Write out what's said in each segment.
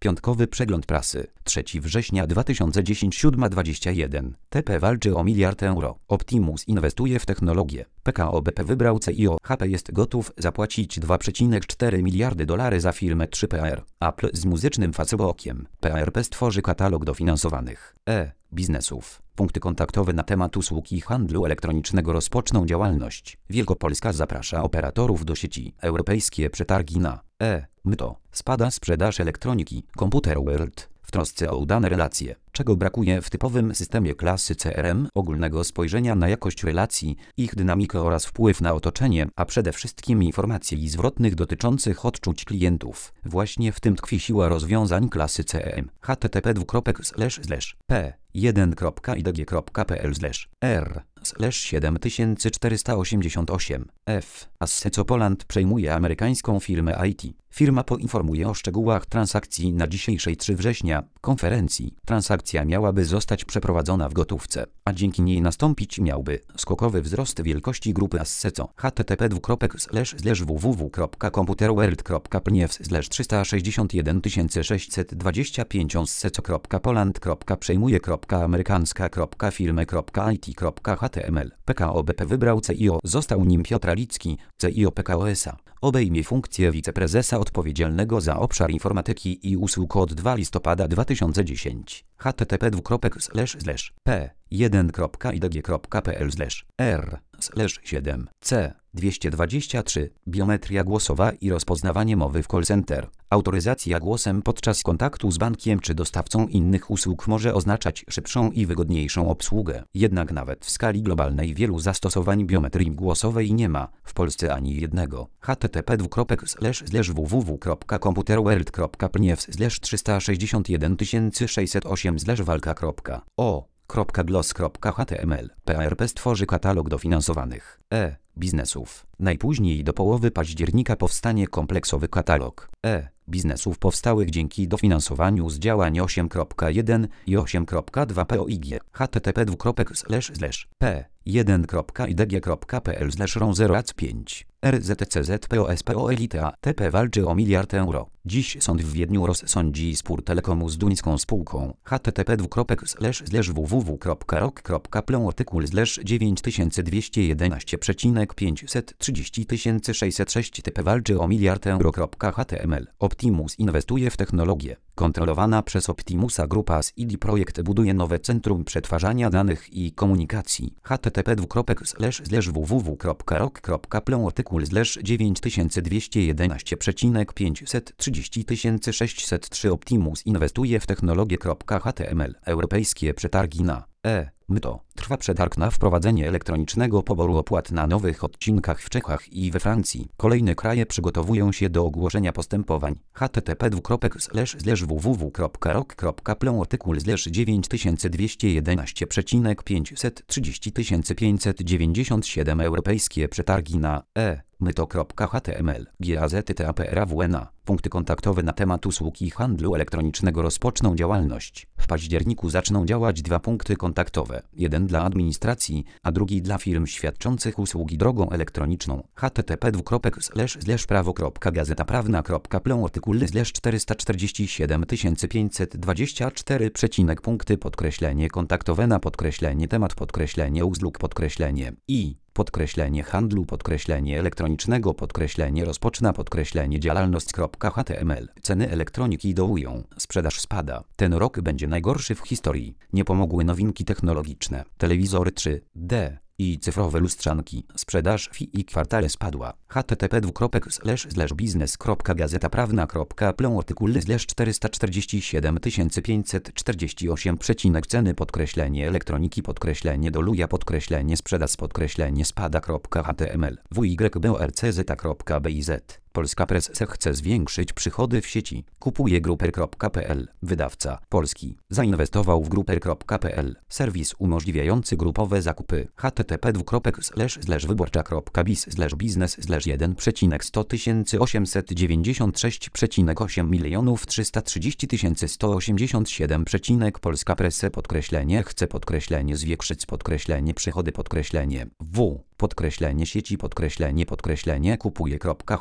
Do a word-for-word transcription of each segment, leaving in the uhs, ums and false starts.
Piątkowy przegląd prasy. trzeciego września dwa tysiące dziesiątego, siódma dwadzieścia jeden. T P walczy o miliard euro. Optimus inwestuje w technologię. P K O B P wybrał C E O. H P jest gotów zapłacić dwa przecinek cztery miliardy dolarów za firmę trzy P R. Apple z muzycznym Facebookiem. P R P stworzy katalog dofinansowanych e-biznesów. Punkty kontaktowe na temat usług i handlu elektronicznego rozpoczną działalność. Wielkopolska zaprasza operatorów do sieci. Europejskie przetargi na e-myto. Spada sprzedaż elektroniki. Computer World w trosce o udane relacje. Czego brakuje w typowym systemie klasy C R M? Ogólnego spojrzenia na jakość relacji, ich dynamikę oraz wpływ na otoczenie, a przede wszystkim informacji zwrotnych dotyczących odczuć klientów. Właśnie w tym tkwi siła rozwiązań klasy C R M. H T T P dwukropek slash slash p jeden kropka i d g kropka p l slash r slash siedem tysięcy czterysta osiemdziesiąt osiem f. Asseco Poland przejmuje amerykańską firmę I T. Firma poinformuje o szczegółach transakcji na dzisiejszej trzeciego września konferencji. Transakcja miałaby zostać przeprowadzona w gotówce, a dzięki niej nastąpić miałby skokowy wzrost wielkości grupy Asseco. H T T P dwukropek slash slash w w w kropka computerworld kropka p n f slash trzysta sześćdziesiąt jeden tysięcy sześćset dwadzieścia pięć asseco kropka poland kropka przejmuje kropka amerykańska kropka firmy kropka I T kropka h t m l. P K O B P wybrał C E O. Został nim Piotr Alicki, C E O P K O S A. Obejmie funkcję wiceprezesa odpowiedzialnego za obszar informatyki i usług od drugiego listopada dwa tysiące dziesiątego. H T T P dwukropek slash slash p jeden kropka i d g kropka p l slash r slash siedem c dwieście dwadzieścia trzy. Biometria głosowa i rozpoznawanie mowy w call center. Autoryzacja głosem podczas kontaktu z bankiem czy dostawcą innych usług może oznaczać szybszą i wygodniejszą obsługę. Jednak nawet w skali globalnej wielu zastosowań biometrii głosowej nie ma w Polsce ani jednego. H T T P dwukropek slash slash w w w kropka computerworld kropka p n f slash trzysta sześćdziesiąt jeden tysięcy sześćset osiem slash walka kropka o kropka gloss kropka h t m l. P R P stworzy katalog dofinansowanych e-biznesów. Najpóźniej do połowy października powstanie kompleksowy katalog e-biznesów powstałych dzięki dofinansowaniu z działań osiem kropka jeden i osiem kropka dwa P O I G. H T T P dwukropek slash slash p jeden kropka i d g kropka p l slash ron zero a c pięć. R Z C Z P O S P O Elite A T P walczy o miliard euro. Dziś sąd w Wiedniu rozsądzi spór Telekomu z duńską spółką. H T T P dwukropek slash slash w w w kropka rok kropka plon artykuł slash dziewięć tysięcy dwieście jedenaście przecinek pięćset trzydzieści tysięcy sześćset sześć T P walczy o miliard euro. H T M L. Optimus inwestuje w technologię. Kontrolowana przez Optimusa grupa z I D Projekt buduje nowe centrum przetwarzania danych i komunikacji. H T T P dwukropek slash slash w w w kropka rok kropka plon artykuł slash dziewięć tysięcy dwieście jedenaście przecinek pięćset trzydzieści tysięcy sześćset trzy Optimus inwestuje w technologię. H T M L. Europejskie przetargi na e-myto. Trwa przetarg na wprowadzenie elektronicznego poboru opłat na nowych odcinkach w Czechach i we Francji. Kolejne kraje przygotowują się do ogłoszenia postępowań. H T T P dwukropek slash slash w w w kropka rok kropka plon artykuł slash dziewięć tysięcy dwieście jedenaście przecinek pięćset trzydzieści tysięcy pięćset dziewięćdziesiąt siedem Europejskie przetargi na e-myto. H T M L. G A Z T A P R A W N A. Punkty kontaktowe na temat usług i handlu elektronicznego rozpoczną działalność. W październiku zaczną działać dwa punkty kontaktowe. Jeden dla administracji, a drugi dla firm świadczących usługi drogą elektroniczną. H T T P dwukropek slash slash prawo kropka gazeta prawna kropka plon artykuł slash czterysta czterdzieści siedem tysięcy pięćset dwadzieścia cztery przecinek punkty podkreślenie kontaktowe na podkreślenie temat podkreślenie usług podkreślenie i podkreślenie handlu podkreślenie elektronicznego podkreślenie rozpoczyna podkreślenie działalność. H T M L. Ceny elektroniki dołują, sprzedaż spada. Ten rok będzie najgorszy w historii. Nie pomogły nowinki technologiczne. Telewizory trzy D i cyfrowe lustrzanki. Sprzedaż w I kwartale spadła. H T T P dwukropek slash slash biznes kropka gazeta prawna kropka plon artykuł slash czterysta czterdzieści siedem tysięcy pięćset czterdzieści osiem przecinek ceny podkreślenie elektroniki podkreślenie doluja podkreślenie sprzedaż podkreślenie spada. H T M L. W Y B O R C Z kropka B I Z. Polska Press chce zwiększyć przychody w sieci. Kupuje gruper kropka p l. Wydawca polski zainwestował w gruper kropka p l. Serwis umożliwiający grupowe zakupy. H T T P dwukropek slash slash wyborcza kropka biz slash biznes slash jeden przecinek sto tysięcy osiemset dziewięćdziesiąt sześć przecinek osiem milionów trzysta trzydzieści tysięcy sto osiemdziesiąt siedem przecinek Polska Press podkreślenie chce podkreślenie zwiększyć podkreślenie przychody podkreślenie w podkreślenie sieci podkreślenie podkreślenie kupuje. H T M L.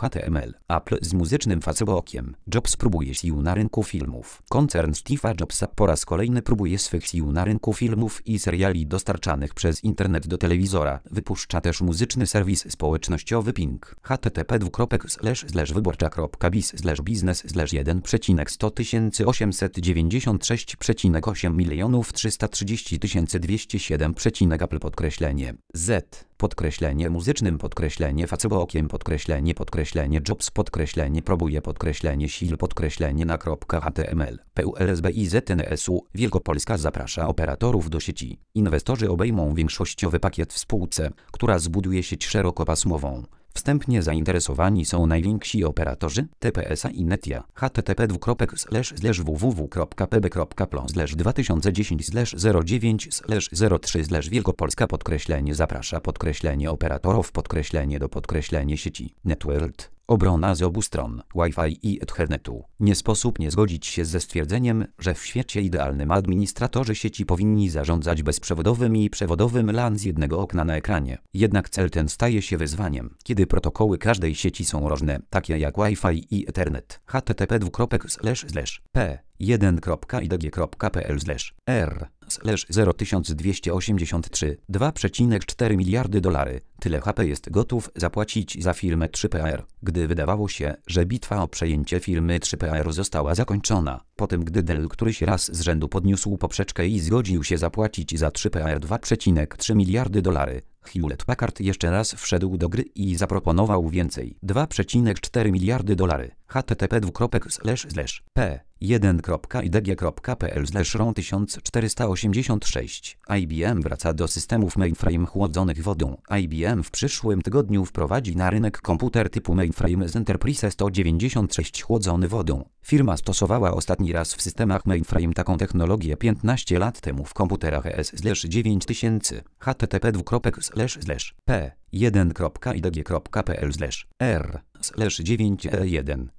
html. Apple z muzycznym Facebookiem. Jobs próbuje sił na rynku filmów. Koncern Steve'a Jobsa po raz kolejny próbuje swych sił na rynku filmów i seriali dostarczanych przez internet do telewizora. Wypuszcza też muzyczny serwis społecznościowy Pink. http dwukropek slash slash wyborcza kropka biz slash biznes slash jeden przecinek sto tysięcy osiemset dziewięćdziesiąt sześć przecinek osiem milionów trzysta trzydzieści tysięcy dwieście siedem przecinek apple podkreślenie z podkreślenie muzycznym podkreślenie Facebookiem podkreślenie podkreślenie Jobs podkreślenie próbuje podkreślenie sił podkreślenie na .html. PULSBIZNSU Wielkopolska zaprasza operatorów do sieci. Inwestorzy obejmą większościowy pakiet w spółce, która zbuduje sieć szerokopasmową. Wstępnie zainteresowani są najwięksi operatorzy T P S A i Netia. http dwukropek slash slash www kropka pb kropka plon slash dwa tysiące dziesięć slash zero dziewięć slash zero trzy slash Wielkopolska podkreślenie zaprasza podkreślenie operatorów podkreślenie do podkreślenie sieci. Networld. Obrona z obu stron Wi-Fi i Ethernetu. Nie sposób nie zgodzić się ze stwierdzeniem, że w świecie idealnym administratorzy sieci powinni zarządzać bezprzewodowym i przewodowym LAN z jednego okna na ekranie. Jednak cel ten staje się wyzwaniem, kiedy protokoły każdej sieci są różne, takie jak Wi-Fi i Ethernet. http dwukropek slash slash p jeden kropka idg kropka pl slash r slash zero tysiąc dwieście osiemdziesiąt trzy dwa przecinek cztery miliardy dolary. Tyle H P jest gotów zapłacić za firmę trzy P R. Gdy wydawało się, że bitwa o przejęcie firmy trzy P R została zakończona, potem gdy Dell któryś raz z rzędu podniósł poprzeczkę i zgodził się zapłacić za trzy P R dwa przecinek trzy miliardy dolary, Hewlett Packard jeszcze raz wszedł do gry i zaproponował więcej. dwa przecinek cztery miliardy dolary. http dwukropek slash slash p jeden kropka idg kropka pl slash ron tysiąc czterysta osiemdziesiąt sześć. I B M wraca do systemów mainframe chłodzonych wodą. I B M w przyszłym tygodniu wprowadzi na rynek komputer typu mainframe z Enterprise sto dziewięćdziesiąt sześć chłodzony wodą. Firma stosowała ostatni raz w systemach mainframe taką technologię piętnaście lat temu w komputerach E S dziewięć tysięcy. http dwukropek slash slash p jeden kropka idg kropka pl slash r slash dziewięć e jeden.